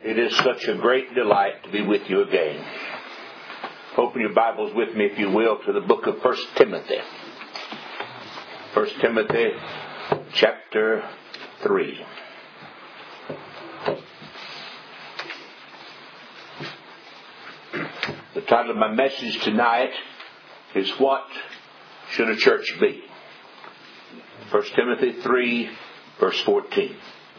It is such a great delight to be with you again. Open your Bibles with me, if you will, to the book of 1 Timothy. 1 Timothy chapter 3. The title of my message tonight is What Should a Church Be? 1 Timothy 3, verse 14.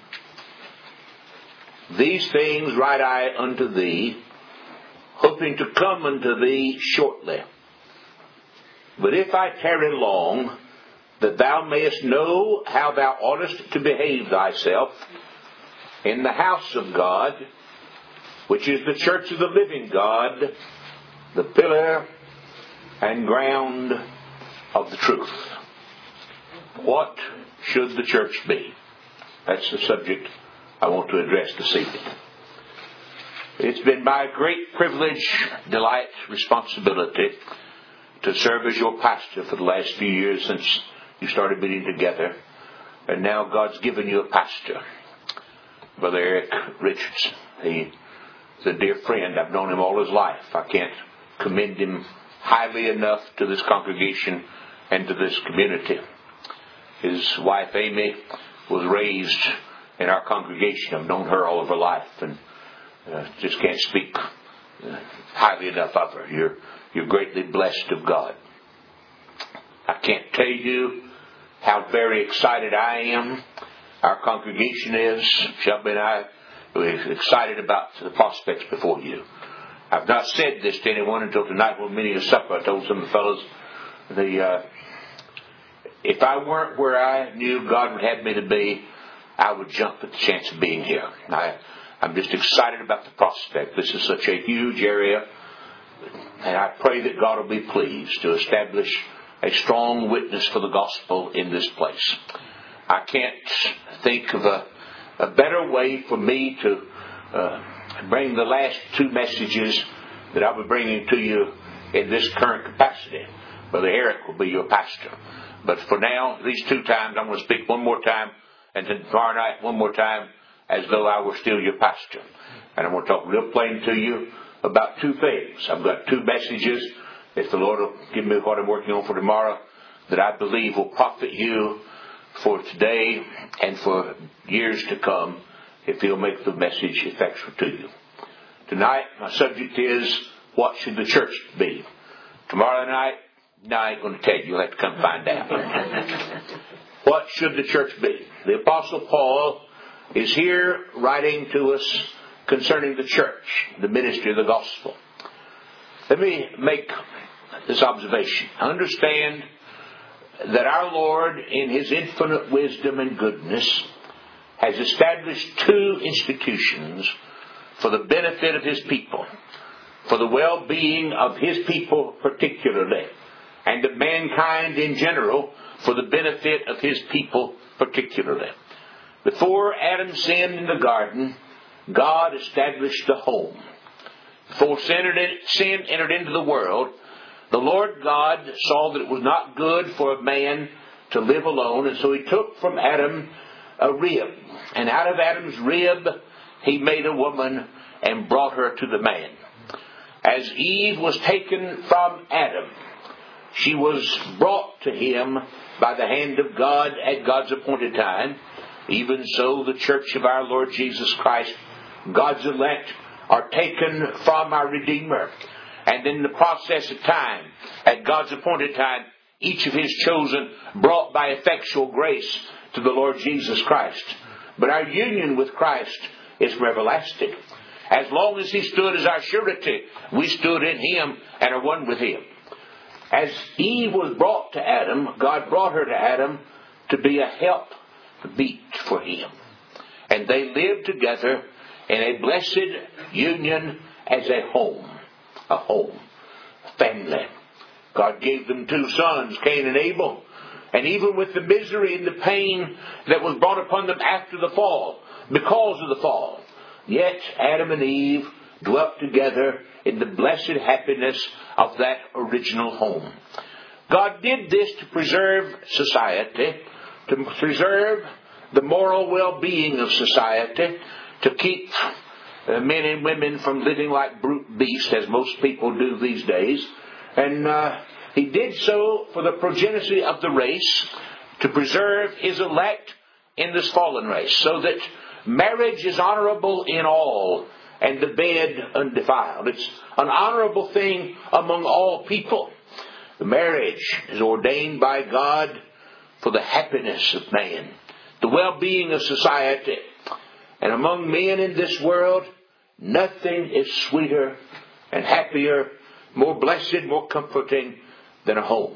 These things write I unto thee, hoping to come unto thee shortly. But if I tarry long, that thou mayest know how thou oughtest to behave thyself in the house of God, which is the church of the living God, the pillar and ground of the truth. What should the church be? That's the subject I want to address this evening. It's been my great privilege, delight, responsibility to serve as your pastor for the last few years since you started meeting together. And now God's given you a pastor, Brother Eric Richards. He's a dear friend. I've known him all his life. I can't commend him highly enough to this congregation and to this community. His wife Amy was raised in our congregation. I've known her all of her life, and just can't speak highly enough of her. You're greatly blessed of God. I can't tell you how very excited I am. Our congregation is. Shelby and I are excited about the prospects before you. I've not said this to anyone until tonight when meeting at supper. I told some of the fellows, if I weren't where I knew God would have me to be, I would jump at the chance of being here. I'm just excited about the prospect. This is such a huge area, and I pray that God will be pleased to establish a strong witness for the gospel in this place. I can't think of a better way for me to bring the last two messages that I'll be bringing to you in this current capacity. Brother Eric will be your pastor. But for now, these two times, I'm going to speak one more time, and then tomorrow night one more time, as though I were still your pastor. And I'm going to talk real plain to you about two things. I've got two messages, if the Lord will give me what I'm working on for tomorrow, that I believe will profit you for today and for years to come, if He'll make the message effectual to you. Tonight, my subject is, what should the church be? Tomorrow night, no, I ain't going to tell you. You'll have to come find out. What should the church be? The Apostle Paul is here writing to us concerning the church, the ministry of the gospel. Let me make this observation. Understand that our Lord, in His infinite wisdom and goodness, has established two institutions for the benefit of His people, for the well-being of His people particularly, and of mankind in general, for the benefit of His people particularly. Before Adam sinned in the garden, God established the home. Before sin entered into the world, the Lord God saw that it was not good for a man to live alone, and so He took from Adam a rib. And out of Adam's rib, He made a woman and brought her to the man. As Eve was taken from Adam, she was brought to him by the hand of God at God's appointed time. Even so, the church of our Lord Jesus Christ, God's elect, are taken from our Redeemer. And in the process of time, at God's appointed time, each of His chosen brought by effectual grace to the Lord Jesus Christ. But our union with Christ is from everlasting. As long as He stood as our surety, we stood in Him and are one with Him. As Eve was brought to Adam, God brought her to Adam to be a help meet for him. And they lived together in a blessed union as a home, a family. God gave them two sons, Cain and Abel. And even with the misery and the pain that was brought upon them after the fall, because of the fall, yet Adam and Eve dwelt together in the blessed happiness of that original home. God did this to preserve society, to preserve the moral well-being of society, to keep men and women from living like brute beasts, as most people do these days. And He did so for the progeny of the race, to preserve His elect in this fallen race, so that marriage is honorable in all, and the bed undefiled. It's an honorable thing among all people. The marriage is ordained by God for the happiness of man, the well-being of society. And among men in this world, nothing is sweeter and happier, more blessed, more comforting than a home.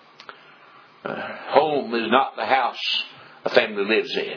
Home is not the house a family lives in.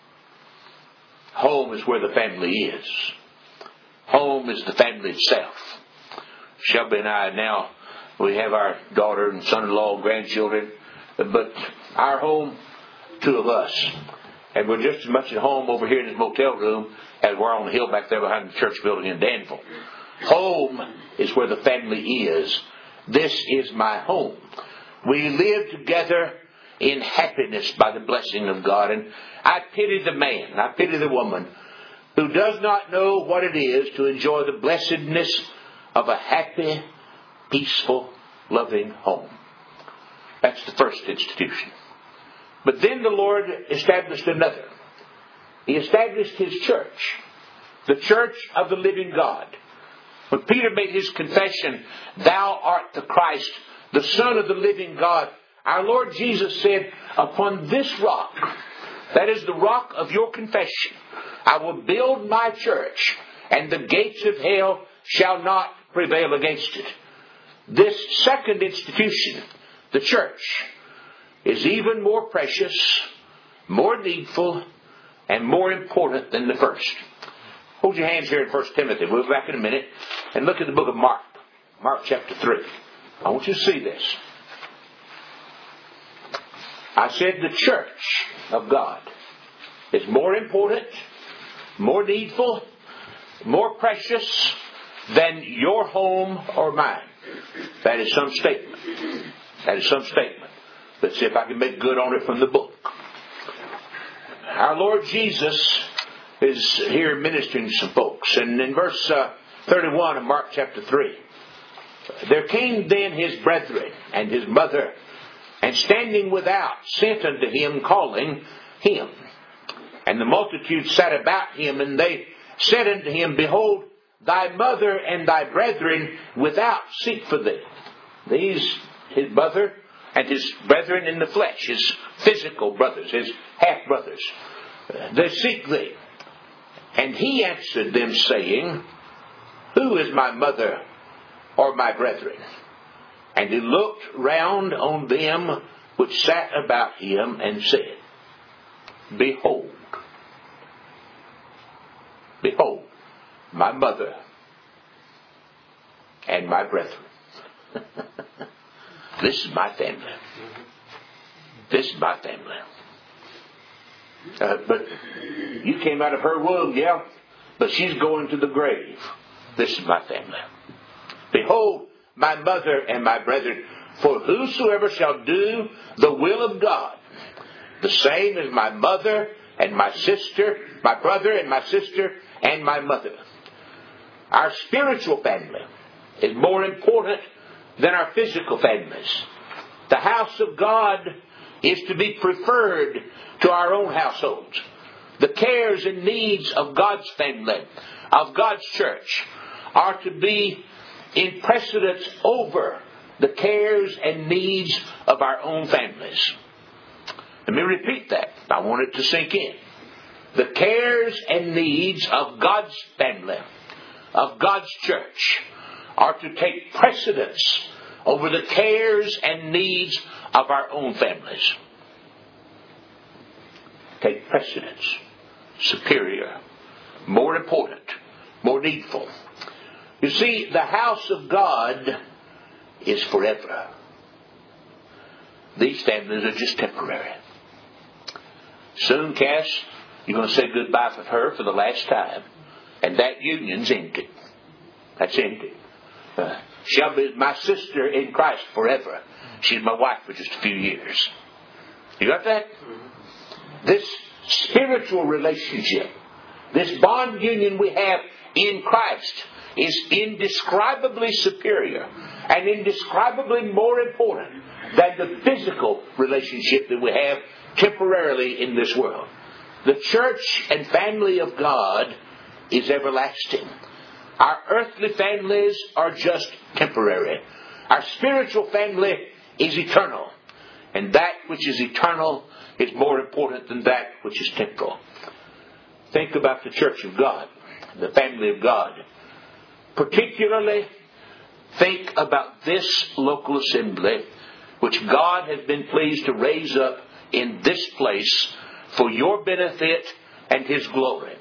Home is where the family is. Home is the family itself. Shelby and I now, we have our daughter and son-in-law and grandchildren, but our home, two of us. And we're just as much at home over here in this motel room as we're on the hill back there behind the church building in Danville. Home is where the family is. This is my home. We live together in happiness by the blessing of God. And I pity the man, I pity the woman who does not know what it is to enjoy the blessedness of a happy, peaceful, loving home. That's the first institution. But then the Lord established another. He established His church, the church of the living God. When Peter made his confession, "Thou art the Christ, the Son of the living God," our Lord Jesus said, "Upon this rock," that is the rock of your confession, "I will build my church, and the gates of hell shall not prevail against it." This second institution, the church, is even more precious, more needful, and more important than the first. Hold your hands here in 1 Timothy. We'll be back in a minute and look at the book of Mark. Mark chapter 3. I want you to see this. I said the church of God is more important, more needful, more precious than your home or mine. That is some statement. That is some statement. Let's see if I can make good on it from the book. Our Lord Jesus is here ministering to some folks. And in verse 31 of Mark chapter 3, "There came then his brethren and his mother, and standing without sent unto him, calling him. And the multitude sat about him, and they said unto him, Behold, thy mother and thy brethren without seek for thee." These, his mother and his brethren in the flesh, his physical brothers, his half-brothers, they seek thee. And he answered them, saying, Who is my mother or my brethren? And he looked round on them which sat about him, and said, Behold, behold, my mother and my brethren. This is my family. This is my family. But you came out of her womb, yeah, but she's going to the grave. This is my family. Behold, my mother and my brethren, for whosoever shall do the will of God, the same as my mother and my sister, my brother and my sister and my mother. Our spiritual family is more important than our physical families. The house of God is to be preferred to our own households. The cares and needs of God's family, of God's church, are to be in precedence over the cares and needs of our own families. Let me repeat that. I want it to sink in. The cares and needs of God's family, of God's church, are to take precedence over the cares and needs of our own families. Take precedence. Superior. More important. More needful. You see, the house of God is forever. These families are just temporary. Soon, Cass, you're going to say goodbye with her for the last time. And that union's ended. That's ended. Shelby is my sister in Christ forever. She's my wife for just a few years. You got that? This spiritual relationship, this bond union we have in Christ is indescribably superior and indescribably more important than the physical relationship that we have temporarily in this world. The church and family of God is everlasting. Our earthly families are just temporary. Our spiritual family is eternal. And that which is eternal is more important than that which is temporal. Think about the church of God, the family of God. Particularly, think about this local assembly which God has been pleased to raise up in this place for your benefit and His glory.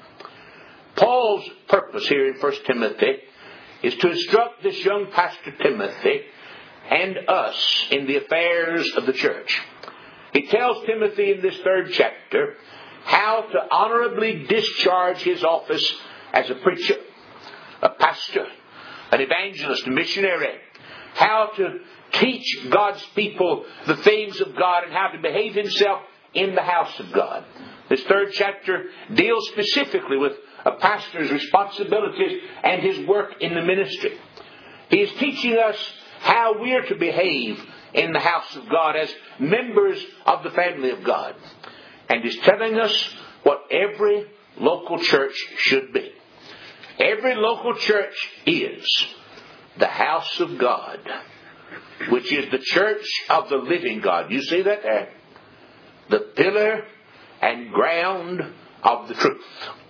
Paul's purpose here in 1 Timothy is to instruct this young pastor Timothy and us in the affairs of the church. He tells Timothy in this 3rd chapter how to honorably discharge his office as a preacher, a pastor, an evangelist, a missionary, how to teach God's people the things of God and how to behave himself in the house of God. This 3rd chapter deals specifically with a pastor's responsibilities and his work in the ministry. He is teaching us how we are to behave in the house of God as members of the family of God. And is telling us what every local church should be. Every local church is the house of God, which is the church of the living God. You see that there? The pillar and ground of the truth.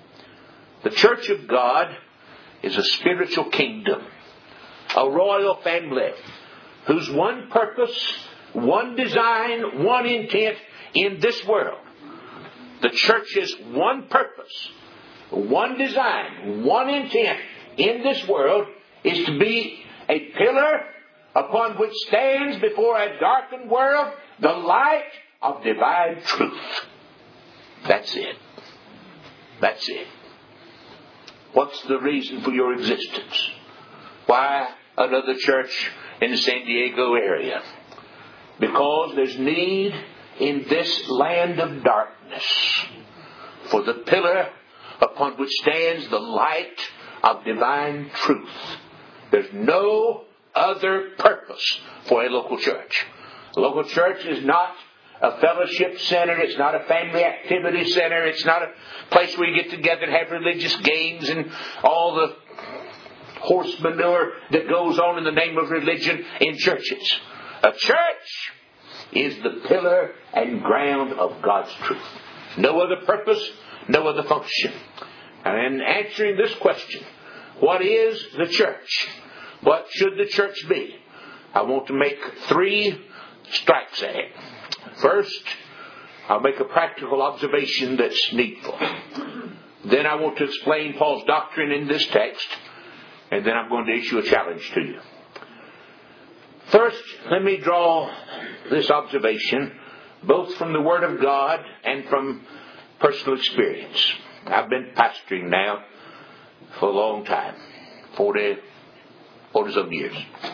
The church of God is a spiritual kingdom, a royal family, whose one purpose, one design, one intent in this world. The church's one purpose, one design, one intent in this world is to be a pillar upon which stands before a darkened world the light of divine truth. That's it. That's it. What's the reason for your existence? Why another church in the San Diego area? Because there's need in this land of darkness for the pillar upon which stands the light of divine truth. There's no other purpose for a local church. A local church is not a fellowship center. It's not a family activity center. It's not a place where you get together and have religious games and all the horse manure that goes on in the name of religion in churches. A church is the pillar and ground of God's truth. No other purpose, no other function. And in answering this question, what is the church? What should the church be? I want to make 3 strikes at it. First, I'll make a practical observation that's needful. Then I want to explain Paul's doctrine in this text. And then I'm going to issue a challenge to you. First, let me draw this observation both from the Word of God and from personal experience. I've been pastoring now for a long time, 40-some years.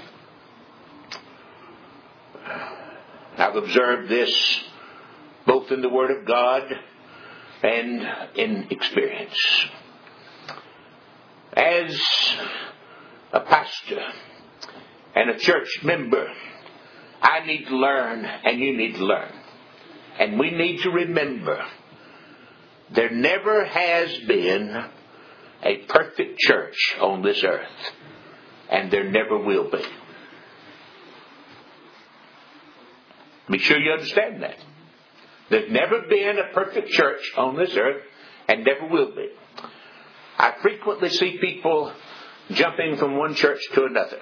I've observed this both in the Word of God and in experience. As a pastor and a church member, I need to learn and you need to learn. And we need to remember there never has been a perfect church on this earth. And there never will be. Be sure you understand that. There's never been a perfect church on this earth and never will be. I frequently see people jumping from one church to another.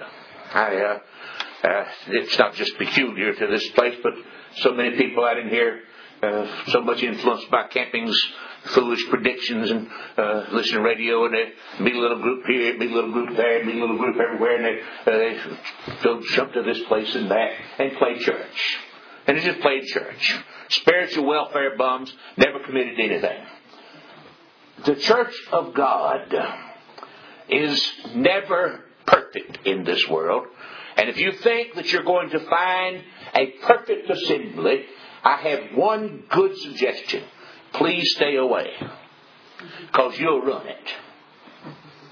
It's not just peculiar to this place, but so many people out in here, so much influenced by camping's foolish predictions and listen to radio, and they meet a little group here, meet a little group there, meet a little group everywhere, and they go jump to this place and that and play church. And it's just played church. Spiritual welfare bums, never committed to anything. The church of God is never perfect in this world. And if you think that you're going to find a perfect assembly, I have one good suggestion. Please stay away. Because you'll ruin it.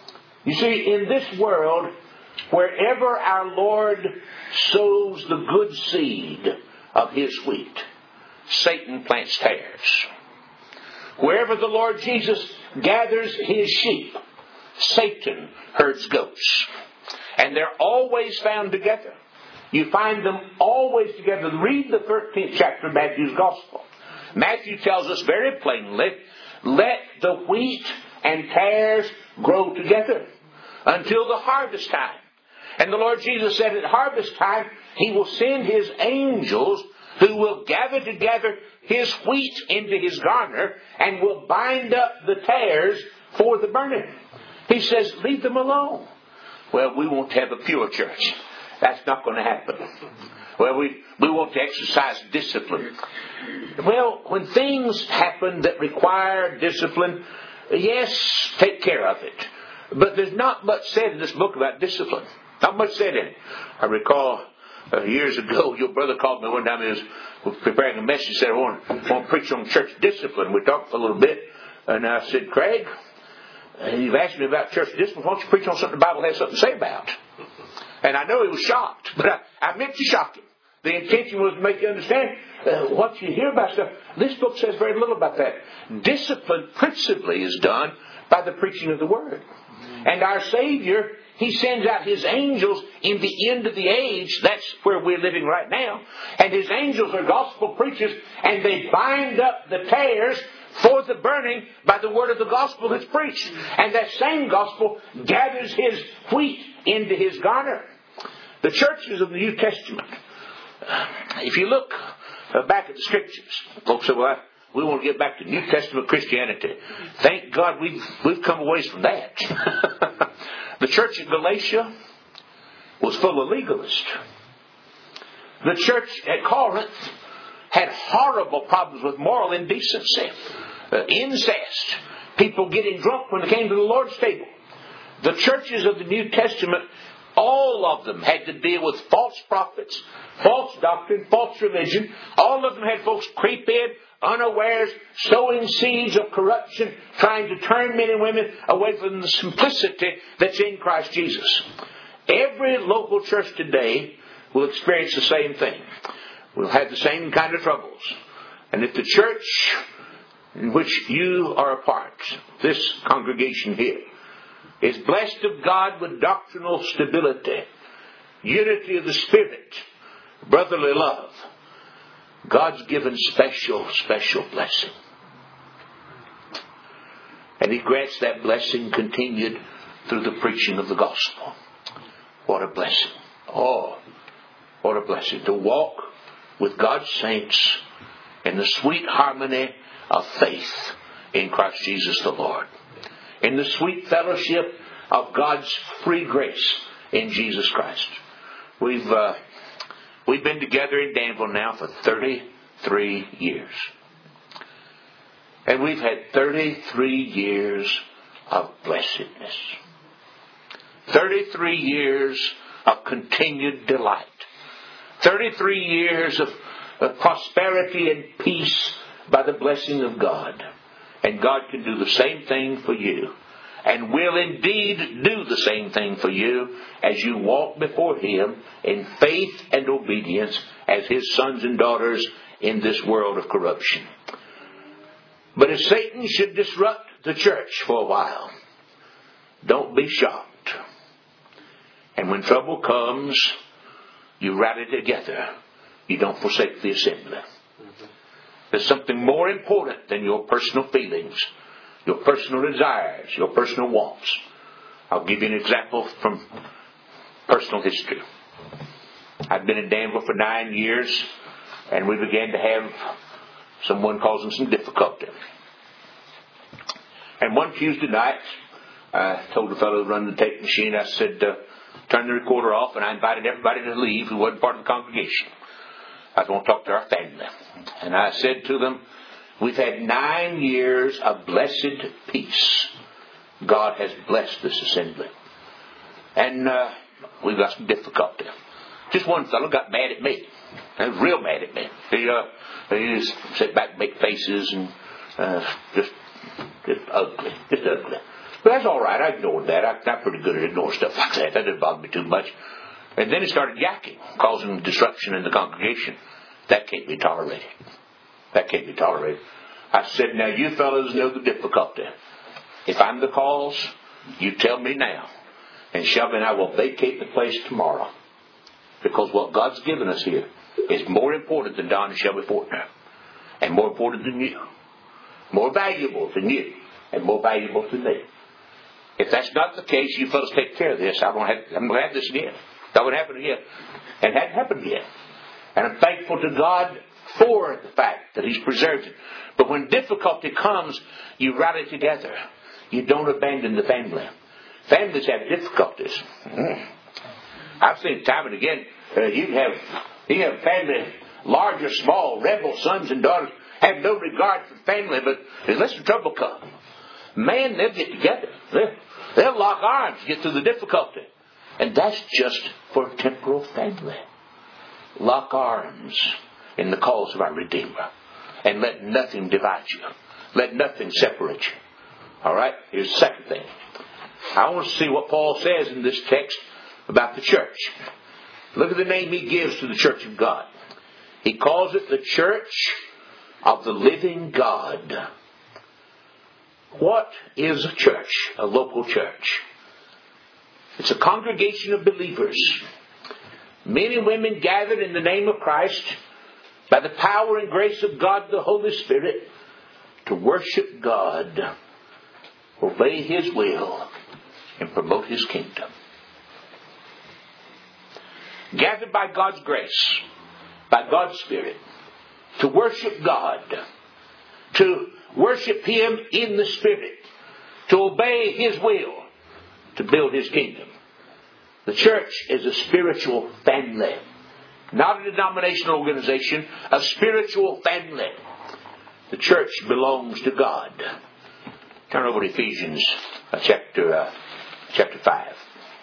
You see, in this world, wherever our Lord sows the good seed of His wheat, Satan plants tares. Wherever the Lord Jesus gathers His sheep, Satan herds goats. And they're always found together. You find them always together. Read the 13th chapter of Matthew's Gospel. Matthew tells us very plainly, let the wheat and tares grow together until the harvest time. And the Lord Jesus said at harvest time, He will send His angels who will gather together His wheat into His garner and will bind up the tares for the burning. He says, leave them alone. Well, we want to have a pure church. That's not going to happen. Well, we want to exercise discipline. Well, when things happen that require discipline, yes, take care of it. But there's not much said in this book about discipline. Not much said in it. I recall years ago, your brother called me one time. He was preparing a message. He said, I want to preach on church discipline. We talked for a little bit. And I said, Craig, you've asked me about church discipline. Why don't you preach on something the Bible has something to say about? And I know he was shocked, but I meant to shock him. The intention was to make you understand what you hear about stuff. This book says very little about that. Discipline principally is done by the preaching of the Word. And our Savior, He sends out His angels in the end of the age. That's where we're living right now. And His angels are gospel preachers, and they bind up the tares for the burning by the word of the gospel that's preached. And that same gospel gathers His wheat into His garner. The churches of the New Testament, if you look back at the Scriptures, folks say, well, we want to get back to New Testament Christianity. Thank God we've come away from that. The church in Galatia was full of legalists. The church at Corinth had horrible problems with moral indecency, incest, people getting drunk when they came to the Lord's table. The churches of the New Testament, all of them had to deal with false prophets, false doctrine, false religion. All of them had folks creep in unawares, sowing seeds of corruption, trying to turn men and women away from the simplicity that's in Christ Jesus. Every local church today will experience the same thing. We'll have the same kind of troubles. And if the church in which you are a part, this congregation here, is blessed of God with doctrinal stability, unity of the Spirit, brotherly love, God's given special blessing. And He grants that blessing continued through the preaching of the gospel. What a blessing. Oh, what a blessing to walk with God's saints in the sweet harmony of faith in Christ Jesus the Lord. In the sweet fellowship of God's free grace in Jesus Christ. We've been together in Danville now for 33 years. And we've had 33 years of blessedness. 33 years of continued delight. 33 years of prosperity and peace by the blessing of God. And God can do the same thing for you. And will indeed do the same thing for you as you walk before Him in faith and obedience as His sons and daughters in this world of corruption. But if Satan should disrupt the church for a while, don't be shocked. And when trouble comes, you rally together. You don't forsake the assembly. There's something more important than your personal feelings, your personal desires, your personal wants. I'll give you an example from personal history. I've been in Danville for 9 years, and we began to have someone causing some difficulty. And one Tuesday night, I told the fellow who run the tape machine, I said, turn the recorder off, and I invited everybody to leave who wasn't part of the congregation. I want to talk to our family. And I said to them, we've had 9 years of blessed peace. God has blessed this assembly. And we've got some difficulty. Just one fellow got mad at me. He was real mad at me. He just sat back and make faces and just ugly. Just ugly. But that's all right. I ignored that. I'm pretty good at ignoring stuff like that. That didn't bother me too much. And then he started yakking, causing disruption in the congregation. That can't be tolerated. That can't be tolerated. I said, now you fellows know the difficulty. If I'm the cause, you tell me now. And Shelby and I will vacate the place tomorrow. Because what God's given us here is more important than Don and Shelby Fortner. And more important than you. More valuable than you. And more valuable than me. If that's not the case, you fellows take care of this. I'm going to have this again. That would happen again. And it hadn't happened yet. And I'm thankful to God for the fact that He's preserved it. But when difficulty comes, you rally together. You don't abandon the family. Families have difficulties. I've seen time and again, you have family, large or small, rebel sons and daughters, have no regard for family, but unless the trouble comes, man, they'll get together. They'll lock arms, get through the difficulty. And that's just for temporal family. Lock arms in the cause of our Redeemer. And let nothing divide you. Let nothing separate you. Alright? Here's the second thing. I want to see what Paul says in this text about the church. Look at the name he gives to the church of God. He calls it the church of the living God. What is a church? A local church. It's a congregation of believers. Men and women gathered in the name of Christ by the power and grace of God the Holy Spirit to worship God, obey His will, and promote His kingdom. Gathered by God's grace, by God's Spirit, to worship God, to worship Him in the Spirit, to obey His will, to build His kingdom. The church is a spiritual family. Not a denominational organization, a spiritual family. The church belongs to God. Turn over to Ephesians chapter 5.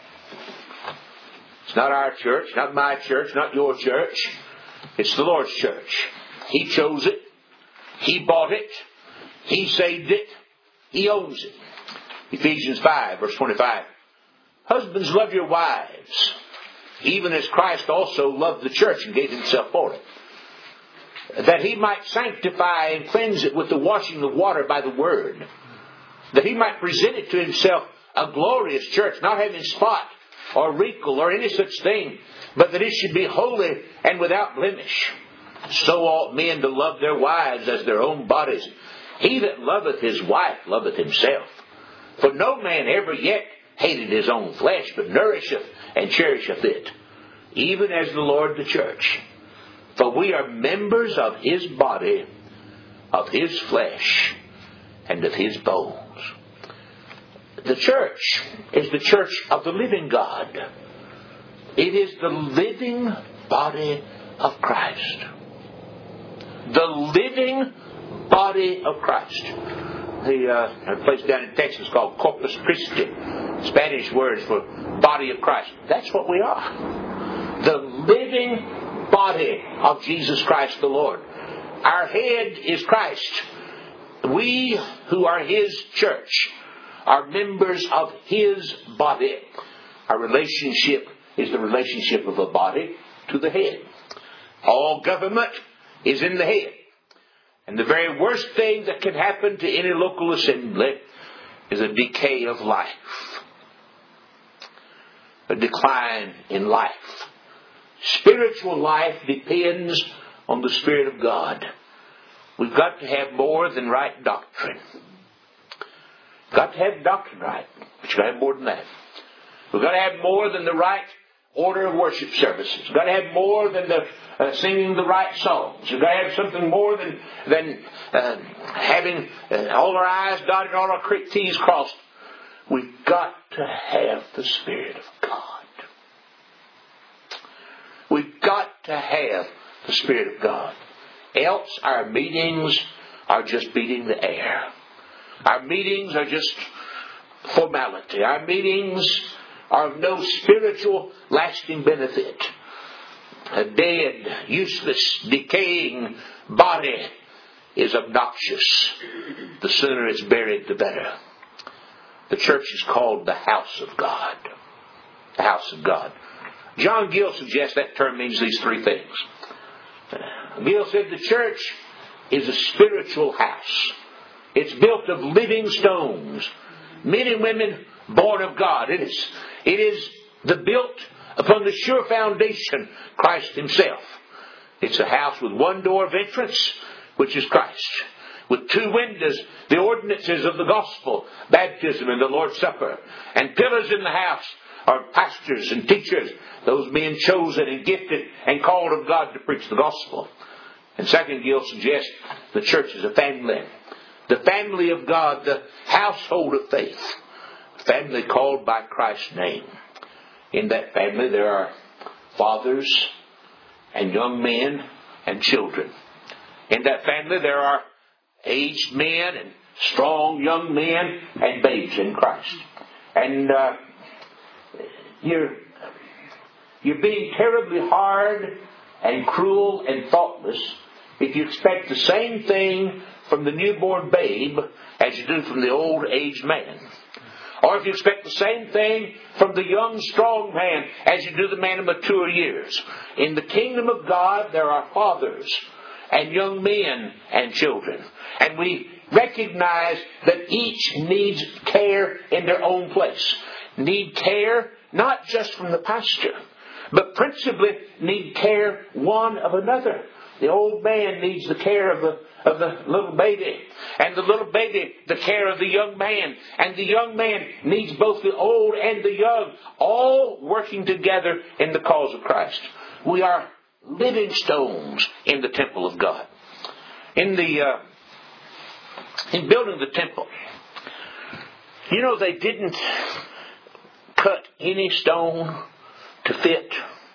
It's not our church, not my church, not your church. It's the Lord's church. He chose it. He bought it. He saved it. He owns it. Ephesians 5, verse 25. Husbands, love your wives, even as Christ also loved the church and gave Himself for it, that He might sanctify and cleanse it with the washing of water by the Word, that He might present it to Himself a glorious church, not having spot or wrinkle or any such thing, but that it should be holy and without blemish. So ought men to love their wives as their own bodies. He that loveth his wife loveth himself. For no man ever yet hated his own flesh, but nourisheth and cherisheth it, even as the Lord the church. For we are members of His body, of His flesh, and of His bones. The church is the church of the living God. It is the living body of Christ. The living body of Christ. A place down in Texas called Corpus Christi. Spanish words for body of Christ. That's what we are. The living body of Jesus Christ the Lord. Our head is Christ. We who are His church are members of His body. Our relationship is the relationship of a body to the head. All government is in the head. And the very worst thing that can happen to any local assembly is a decay of life. A decline in life. Spiritual life depends on the Spirit of God. We've got to have more than right doctrine. Got to have doctrine right, but you've got to have more than that. We've got to have more than the right order of worship services. We've got to have more than the singing the right songs. We've got to have something more than having all our I's dotted, all our T's crossed. We've got to have the Spirit of God. We've got to have the Spirit of God. Else our meetings are just beating the air. Our meetings are just formality. Our meetings are of no spiritual lasting benefit. A dead, useless, decaying body is obnoxious. The sooner it's buried, the better. the church is called the house of God. The house of God. John Gill suggests that term means these three things. Gill said the church is a spiritual house. It's built of living stones. Men and women born of God. It is built upon the sure foundation, Christ Himself. It's a house with one door of entrance, which is Christ. With two windows, the ordinances of the gospel, baptism and the Lord's Supper. And pillars in the house are pastors and teachers, those men chosen and gifted and called of God to preach the gospel. And second, Gill suggests the church is a family. The family of God, the household of faith. A family called by Christ's name. In that family there are fathers and young men and children. In that family there are aged men and strong young men and babes in Christ. And you're being terribly hard and cruel and thoughtless if you expect the same thing from the newborn babe as you do from the old aged man. Or if you expect the same thing from the young strong man as you do the man of mature years. In the kingdom of God there are fathers and young men and children. And we recognize that each needs care in their own place. Need care not just from the pastor, but principally need care one of another. The old man needs the care of the little baby. And the little baby, the care of the young man. And the young man needs both the old and the young, all working together in the cause of Christ. We are living stones in the temple of God. In building the temple, you know they didn't cut any stone to fit.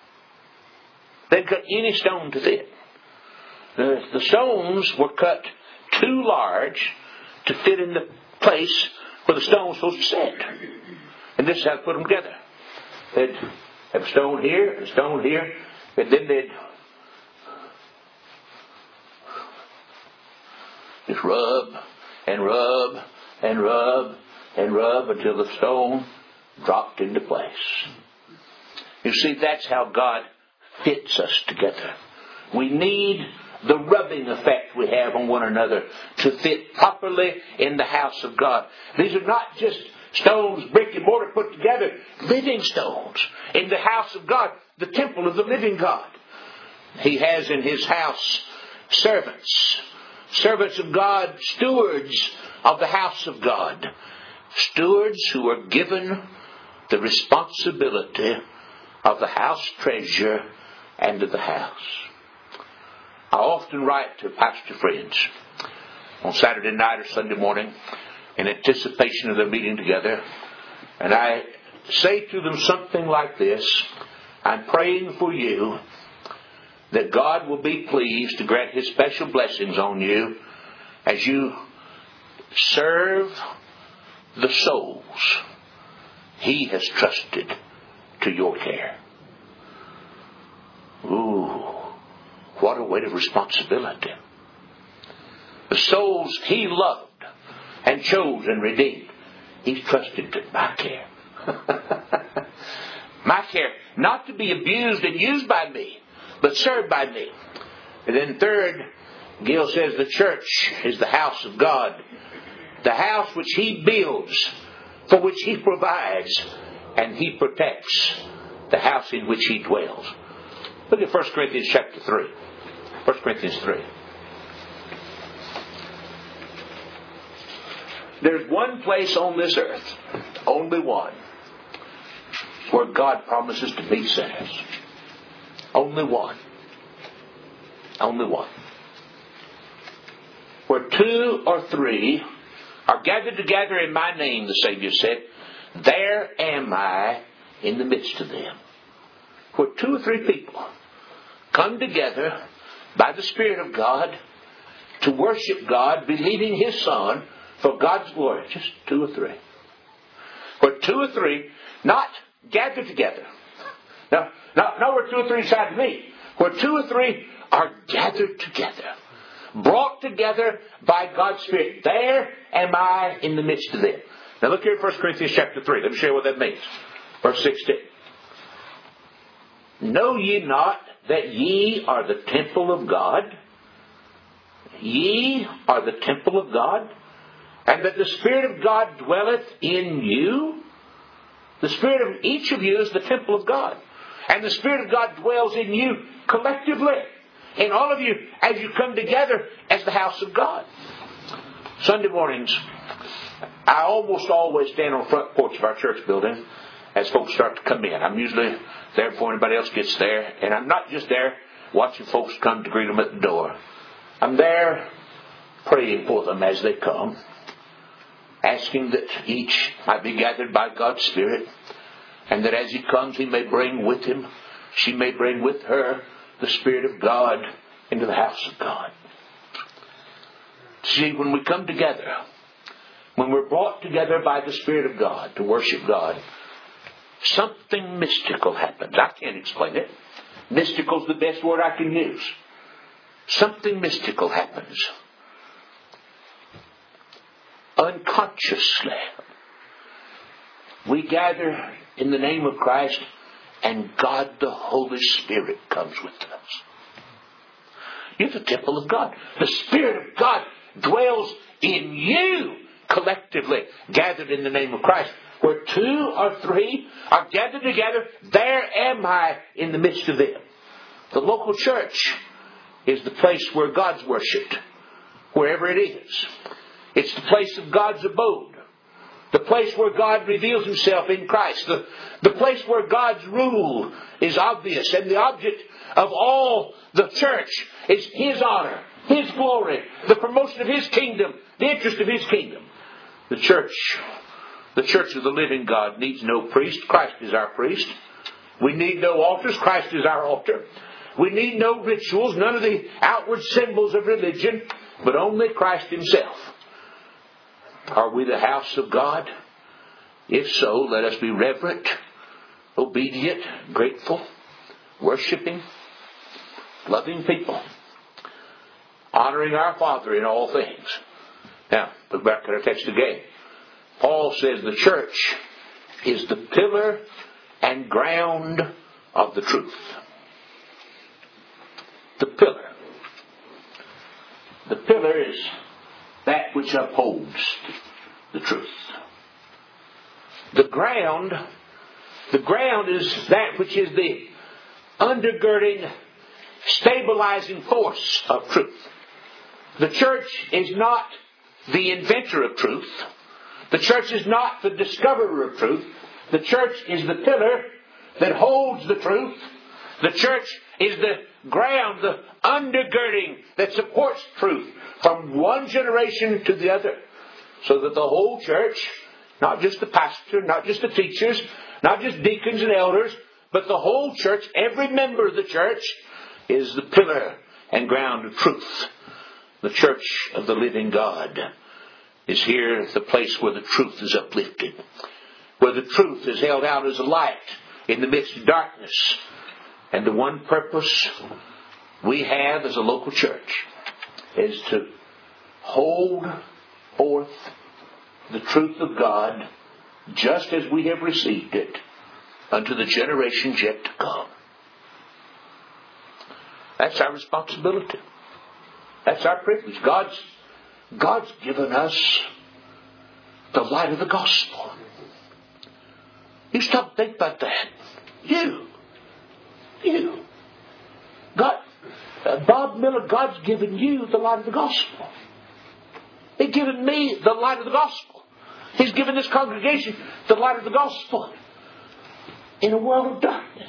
They cut any stone to fit. The stones were cut too large to fit in the place where the stone was supposed to sit. And this is how to put them together. They'd have a stone here, a stone here, and then they'd just rub and rub and rub and rub until the stone dropped into place. You see, that's how God fits us together. We need the rubbing effect we have on one another to fit properly in the house of God. These are not just stones, brick and mortar put together. Living stones in the house of God, the temple of the living God. He has in His house servants. Servants of God, stewards of the house of God. Stewards who are given the responsibility of the house treasure and of the house. I often write to pastor friends on Saturday night or Sunday morning in anticipation of their meeting together. And I say to them something like this: I'm praying for you that God will be pleased to grant His special blessings on you as you serve the souls He has trusted to your care. Ooh, what a weight of responsibility. The souls He loved and chose and redeemed, He's trusted to my care. My care, not to be abused and used by me, but served by me. And then third, Gill says the church is the house of God. The house which He builds, for which He provides, and He protects. The house in which He dwells. Look at 1 Corinthians chapter 3. 1 Corinthians 3. There's one place on this earth, only one, where God promises to meet sinners. Only one. Only one. Where two or three are gathered together in my name, the Savior said, there am I in the midst of them. Where two or three people come together by the Spirit of God to worship God, believing His Son for God's glory. Just two or three. Where two or three, not gathered together. Now, not where two or three decide to meet. Where two or three are gathered together. Brought together by God's Spirit. There am I in the midst of them. Now look here at 1 Corinthians chapter 3. Let me show you what that means. Verse 16. Know ye not that ye are the temple of God? Ye are the temple of God, and that the Spirit of God dwelleth in you? The Spirit of each of you is the temple of God. And the Spirit of God dwells in you collectively. In all of you as you come together as the house of God. Sunday mornings, I almost always stand on the front porch of our church building as folks start to come in. I'm usually there before anybody else gets there. And I'm not just there watching folks come to greet them at the door. I'm there praying for them as they come. Asking that each might be gathered by God's Spirit. And that as he comes, he may bring with him, she may bring with her, the Spirit of God into the house of God. See, when we come together, when we're brought together by the Spirit of God to worship God, something mystical happens. I can't explain it. Mystical is the best word I can use. Something mystical happens. Unconsciously, we gather in the name of Christ, and God the Holy Spirit comes with us. You're the temple of God. The Spirit of God dwells in you collectively, gathered in the name of Christ. Where 2 or 3 are gathered together, there am I in the midst of them. The local church is the place where God's worshipped, wherever it is. It's the place of God's abode. The place where God reveals himself in Christ. The place where God's rule is obvious. And the object of all the church is his honor, his glory, the promotion of his kingdom, the interest of his kingdom. The church of the living God needs no priest. Christ is our priest. We need no altars. Christ is our altar. We need no rituals, none of the outward symbols of religion, but only Christ himself. Are we the house of God? If so, let us be reverent, obedient, grateful, worshiping, loving people, honoring our Father in all things. Now, look back at our text again. Paul says the church is the pillar and ground of the truth. The pillar. The pillar is that which upholds the truth. The ground is that which is the undergirding, stabilizing force of truth. The church is not the inventor of truth. The church is not the discoverer of truth. The church is the pillar that holds the truth. The church is the ground, the undergirding that supports truth from one generation to the other. So that the whole church, not just the pastor, not just the teachers, not just deacons and elders, but the whole church, every member of the church is the pillar and ground of truth. The church of the living God is here, the place where the truth is uplifted, where the truth is held out as a light in the midst of darkness. And the one purpose we have as a local church is to hold forth the truth of God just as we have received it unto the generations yet to come. That's our responsibility. That's our privilege. God's given us the light of the gospel. You stop and think about that. You. God, Bob Miller, God's given you the light of the gospel. He's given me the light of the gospel. He's given this congregation the light of the gospel in a world of darkness.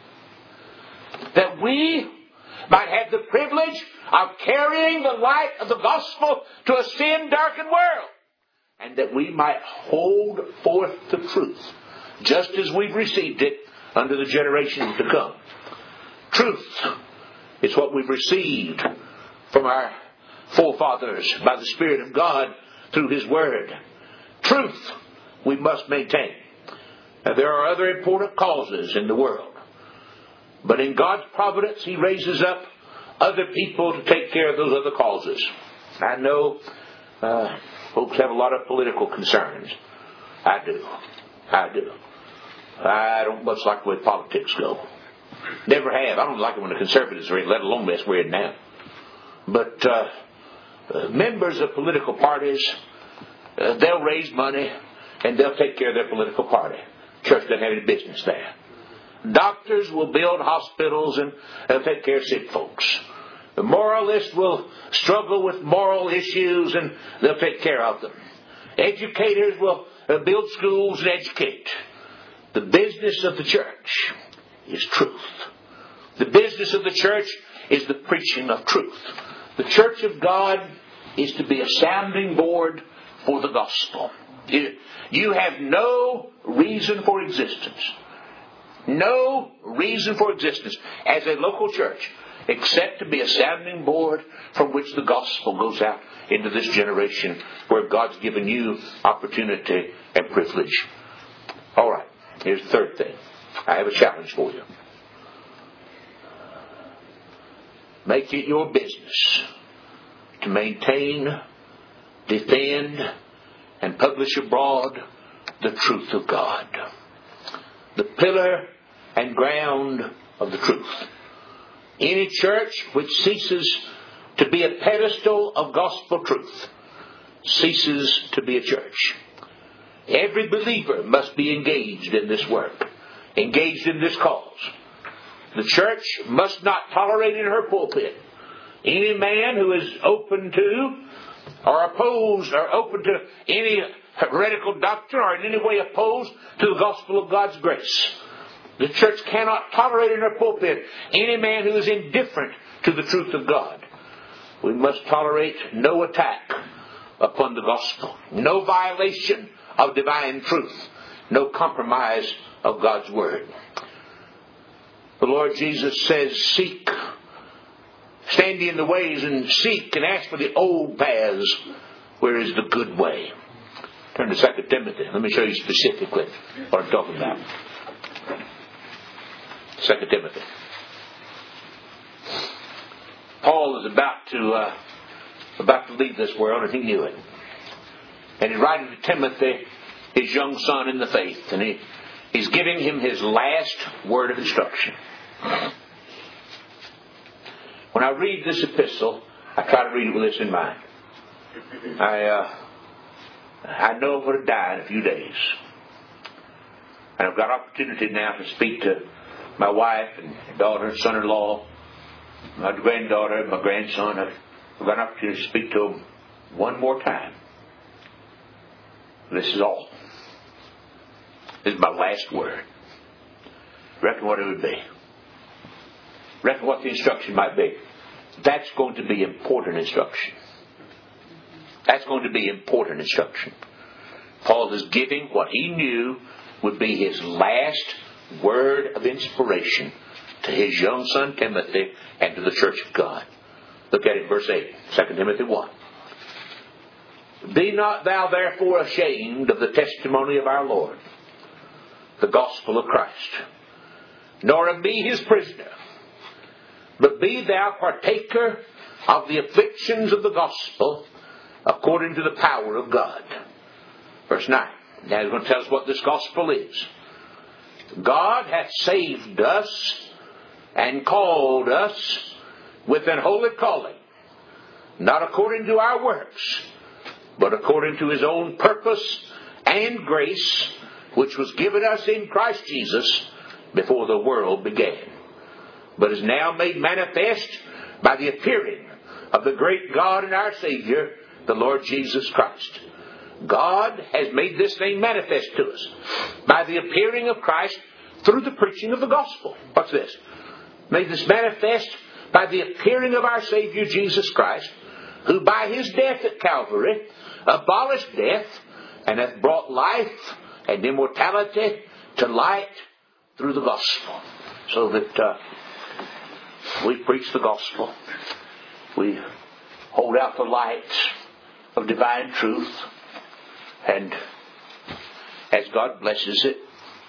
That we might have the privilege of carrying the light of the gospel to a sin-darkened world. And that we might hold forth the truth just as we've received it under the generations to come. Truth is what we've received from our forefathers by the Spirit of God through His Word. Truth we must maintain. Now, there are other important causes in the world. But in God's providence, He raises up other people to take care of those other causes. I know folks have a lot of political concerns. I do. I don't much like the way politics go. Never have. I don't like it when the conservatives are in, let alone mess we're in now. But members of political parties, they'll raise money and they'll take care of their political party. Church doesn't have any business there. Doctors will build hospitals and they'll take care of sick folks. The moralists will struggle with moral issues and they'll take care of them. Educators will build schools and educate. The business of the church is truth. The business of the church is the preaching of truth. The church of God is to be a sounding board for the gospel. You have no reason for existence. No reason for existence as a local church except to be a sounding board from which the gospel goes out into this generation where God's given you opportunity and privilege. All right, here's the third thing. I have a challenge for you. Make it your business to maintain, defend, and publish abroad the truth of God. The pillar and ground of the truth. Any church which ceases to be a pedestal of gospel truth ceases to be a church. Every believer must be engaged in this work, engaged in this cause. The church must not tolerate in her pulpit any man who is open to or opposed or open to any heretical doctrine or in any way opposed to the gospel of God's grace. The church cannot tolerate in her pulpit any man who is indifferent to the truth of God. We must tolerate no attack upon the gospel, no violation of divine truth, no compromise of God's word. The Lord Jesus says, seek, stand ye in the ways and seek and ask for the old paths, where is the good way. Turn to 2 Timothy. Let me show you specifically what I'm talking about. 2 Timothy. Paul is about to leave this world, and he knew it. And he's writing to Timothy, his young son in the faith, and he's giving him his last word of instruction. When I read this epistle, I try to read it with this in mind. I know I'm going to die in a few days. And I've got opportunity now to speak to my wife and daughter and son-in-law, my granddaughter and my grandson. I've got an opportunity to speak to them one more time. This is all. This is my last word. Reckon what it would be. Reckon what the instruction might be. That's going to be important instruction. That's going to be important instruction. Paul is giving what he knew would be his last word of inspiration to his young son Timothy and to the church of God. Look at it, verse 8, 2 Timothy 1. Be not thou therefore ashamed of the testimony of our Lord, the gospel of Christ, nor of me his prisoner, but be thou partaker of the afflictions of the gospel according to the power of God. Verse 9. Now he's going to tell us what this gospel is. God hath saved us and called us with an holy calling, not according to our works, but according to his own purpose and grace, which was given us in Christ Jesus before the world began, but is now made manifest by the appearing of the great God and our Savior, the Lord Jesus Christ. God has made this thing manifest to us by the appearing of Christ through the preaching of the gospel. What's this? Made this manifest by the appearing of our Savior Jesus Christ, who by his death at Calvary abolished death and hath brought life and immortality to light through the gospel. So that we preach the gospel. We hold out the light of divine truth. And as God blesses it,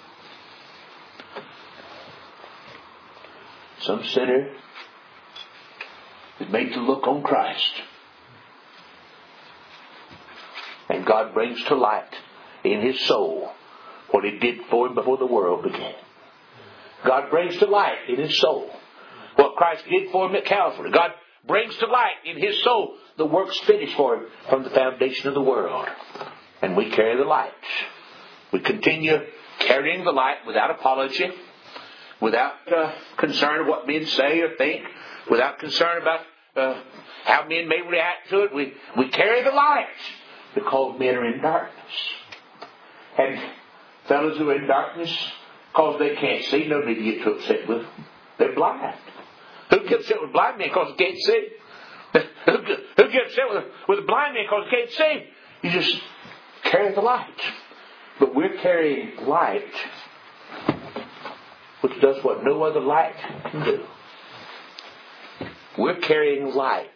some sinner is made to look on Christ. And God brings to light in his soul what he did for him before the world began. God brings to light in his soul what Christ did for him at Calvary. God brings to light in his soul the works finished for him from the foundation of the world. And we carry the light. We continue carrying the light without apology, without concern of what men say or think, without concern about how men may react to it. We carry the light because men are in darkness. And fellows who are in darkness, because they can't see, no need to get too upset with them. They're blind. Who gets upset with blind men because they can't see? Who gets upset with a blind man because they can't see? You just carry the light. But we're carrying light which does what no other light can do. We're carrying light,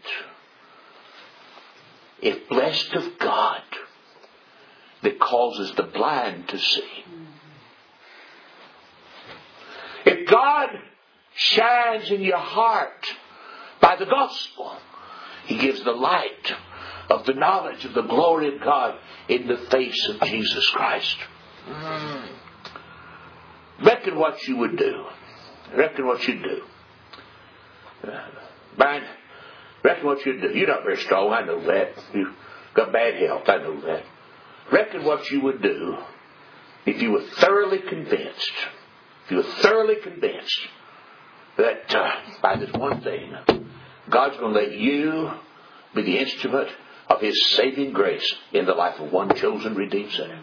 if blessed of God, that causes the blind to see. If God shines in your heart by the gospel, He gives the light of the knowledge of the glory of God in the face of Jesus Christ. Reckon what you would do. Reckon what you'd do. Brian, reckon what you'd do. You're not very strong, I know that. You've got bad health, I know that. Reckon what you would do if you were thoroughly convinced. If you were thoroughly convinced that by this one thing, God's going to let you be the instrument of His saving grace in the life of one chosen redeemed sinner.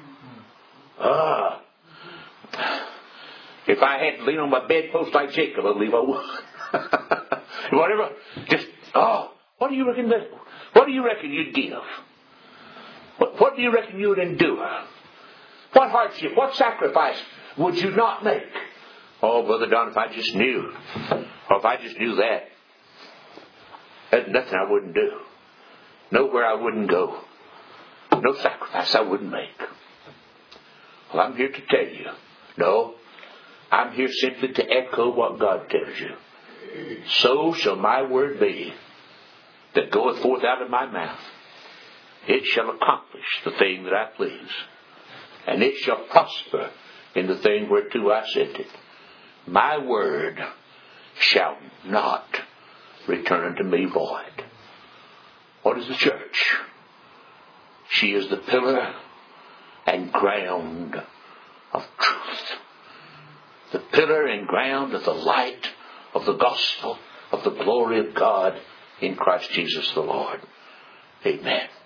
If I had to lean on my bedpost like Jacob, I believe I would. Whatever. Just, what do you reckon you'd give? What do you reckon you would endure? What hardship, what sacrifice would you not make? Oh, Brother Don, if I just knew. Or if I just knew that. There's nothing I wouldn't do. Nowhere I wouldn't go. No sacrifice I wouldn't make. Well, I'm here to tell you. No, I'm here simply to echo what God tells you. So shall my word be that goeth forth out of my mouth. It shall accomplish the thing that I please. And it shall prosper in the thing whereto I sent it. My word shall not return unto me void. What is the church? She is the pillar and ground of truth. The pillar and ground of the light of the gospel of the glory of God in Christ Jesus the Lord. Amen.